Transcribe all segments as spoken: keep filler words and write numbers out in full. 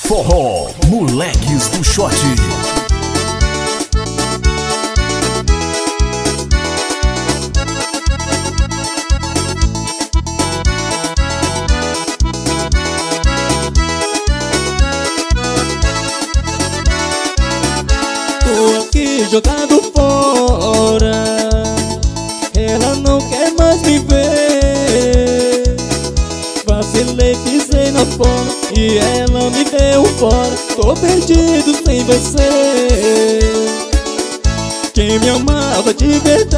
Forró, moleques do shot. Tô aqui jogado fora, ela não quer mais me ver. Vacilei, pisei na bola e ela me deu fora. Tô perdido sem você. Quem me amava de verdade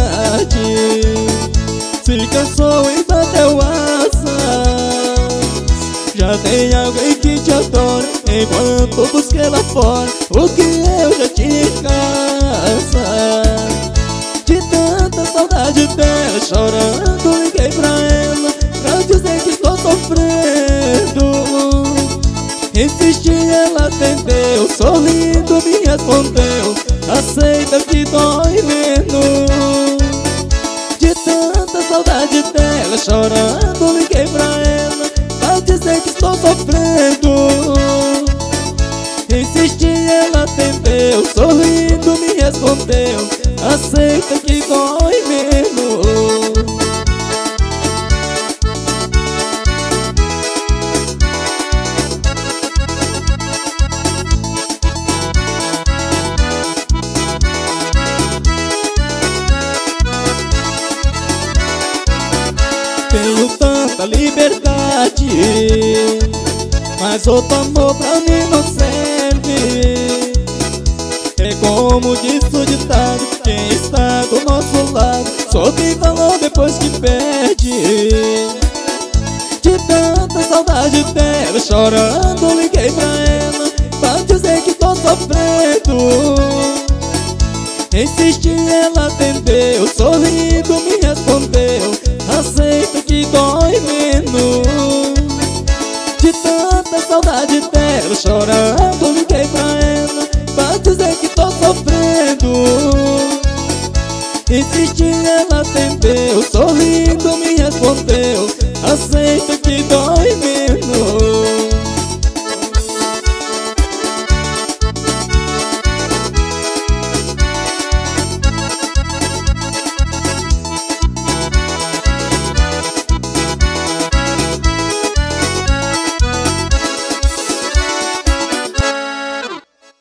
se cansou e bateu asas. Já tem alguém que te adora, enquanto busquei lá fora o que eu já tinha em casa. De tanta saudade dela, chorando liguei pra ela pra dizer que estou sofrendo. Insisti, ela atendeu, sorrindo me respondeu: aceita que dói menos. De tanta saudade dela, chorando liguei pra ela pra dizer que estou sofrendo. Insisti, ela atendeu, sorrindo me respondeu: aceita que dói menos. Tenho tanta liberdade, mas outro amor pra mim não serve. É como diz o ditado: quem está do nosso lado só tem valor depois que perde. De tanta saudade dela, chorando liguei pra ela pra dizer que tô sofrendo. Insisti, ela atendeu, sorrindo me respondeu: aceita que dói menos. De tanta saudade dela, chorando liguei pra ela pra dizer que tô sofrendo. Insisti, ela atendeu, sorrindo me respondeu: aceita que dói menos.